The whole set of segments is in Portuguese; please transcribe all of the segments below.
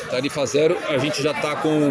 Tarifa zero, a gente já está com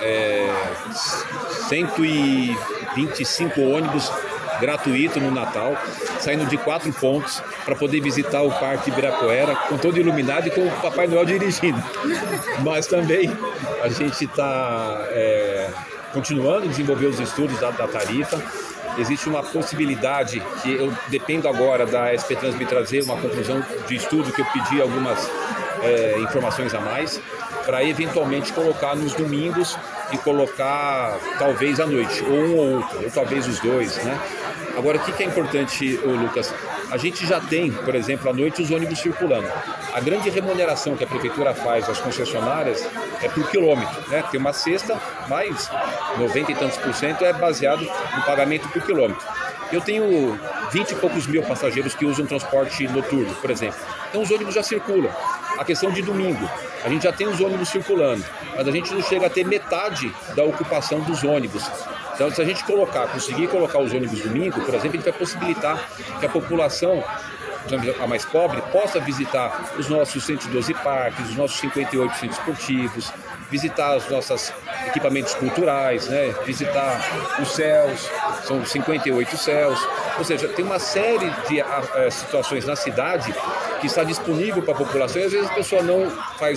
125 ônibus gratuito no Natal, saindo de 4 pontos para poder visitar o Parque Ibirapuera, com todo iluminado e com o Papai Noel dirigindo. Mas também a gente está continuando a desenvolver os estudos da tarifa. Existe uma possibilidade que eu dependo agora da SP Trans me trazer uma conclusão de estudo, que eu pedi algumas informações a mais, para eventualmente colocar nos domingos e colocar talvez à noite, ou um ou outro, ou talvez os dois, né? Agora, o que é importante, Lucas? A gente já tem, por exemplo, à noite os ônibus circulando. A grande remuneração que a prefeitura faz às concessionárias é por quilômetro, né? Tem uma cesta, mas 90 e tantos % é baseado no pagamento por quilômetro. Eu tenho 20 e poucos mil passageiros que usam transporte noturno, por exemplo. Então os ônibus já circulam. A questão de domingo, a gente já tem os ônibus circulando, mas a gente não chega a ter metade da ocupação dos ônibus. Então, se a gente conseguir colocar os ônibus domingo, por exemplo, a gente vai possibilitar que a população, a mais pobre, possa visitar os nossos 112 parques, os nossos 58 centros esportivos, visitar os nossos equipamentos culturais, né? Visitar os céus, são 58 céus. Ou seja, tem uma série de situações na cidade que está disponível para a população e às vezes a pessoa não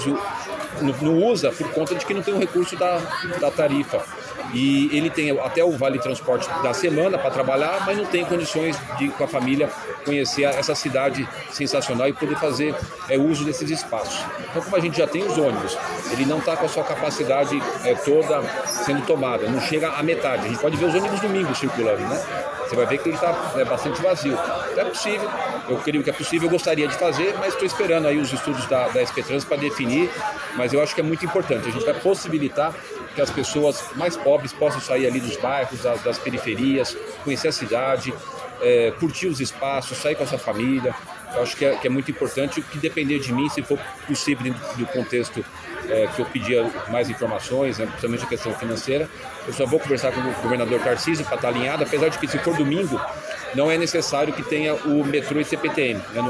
usa por conta de que não tem o recurso da tarifa. E ele tem até o Vale Transporte da semana para trabalhar, mas não tem condições de, com a família, conhecer essa cidade sensacional e poder fazer uso desses espaços. Então, como a gente já tem os ônibus, ele não está com a sua capacidade toda sendo tomada, não chega à metade. A gente pode ver os ônibus domingos circulando, né? Você vai ver que ele está bastante vazio. Então é possível, eu creio que é possível, eu gostaria de fazer, mas estou esperando aí os estudos da SP Trans para definir, mas eu acho que é muito importante. A gente vai possibilitar que as pessoas mais pobres possam sair ali dos bairros, das periferias, conhecer a cidade, curtir os espaços, sair com a sua família. Eu acho que é muito importante. O que depender de mim, se for possível dentro do contexto que eu pedia mais informações, né, principalmente a questão financeira, eu só vou conversar com o governador Tarcísio para estar alinhado, apesar de que se for domingo, não é necessário que tenha o metrô e CPTM, né,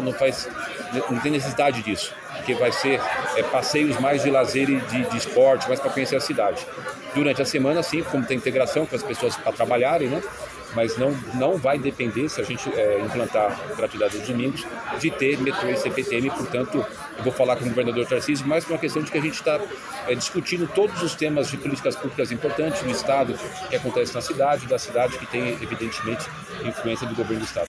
não tem necessidade disso, porque vai ser passeios mais de lazer e de esporte, mais para conhecer a cidade. Durante a semana, sim, como tem integração com as pessoas para trabalharem, né? Mas não vai depender, se a gente implantar gratuidade dos domingos, de ter metrô e CPTM. Portanto, eu vou falar com o governador Tarcísio, mais por uma questão de que a gente está discutindo todos os temas de políticas públicas importantes do Estado, que acontece na cidade, da cidade que tem, evidentemente, influência do governo do Estado.